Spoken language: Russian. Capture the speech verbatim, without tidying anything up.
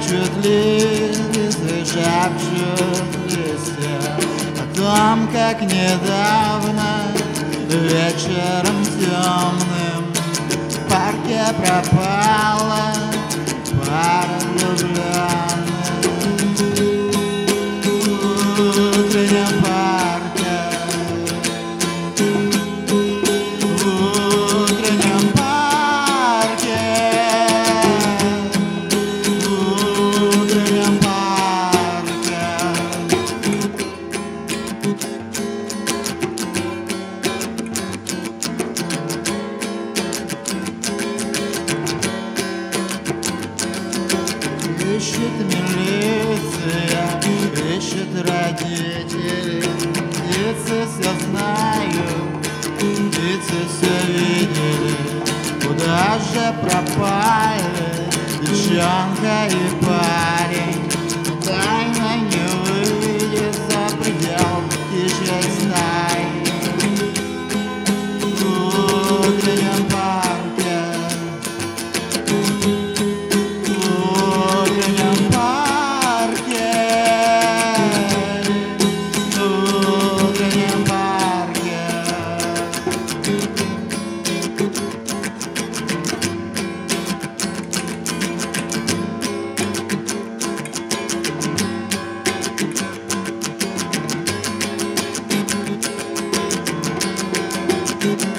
Плачут лисы, шепчут листья о том, как недавно вечером темным в парке пропала пара влюбленных. В утреннем парке, в утреннем парке, в утреннем парке. Ищет милиция, ищет родители, птицы все знают, птицы все видели. Куда же пропали девчонка и парень? Тайна не выйдет за предел птичьей стаи. В утреннем парке, в утреннем парке, в утреннем парке. Thank you.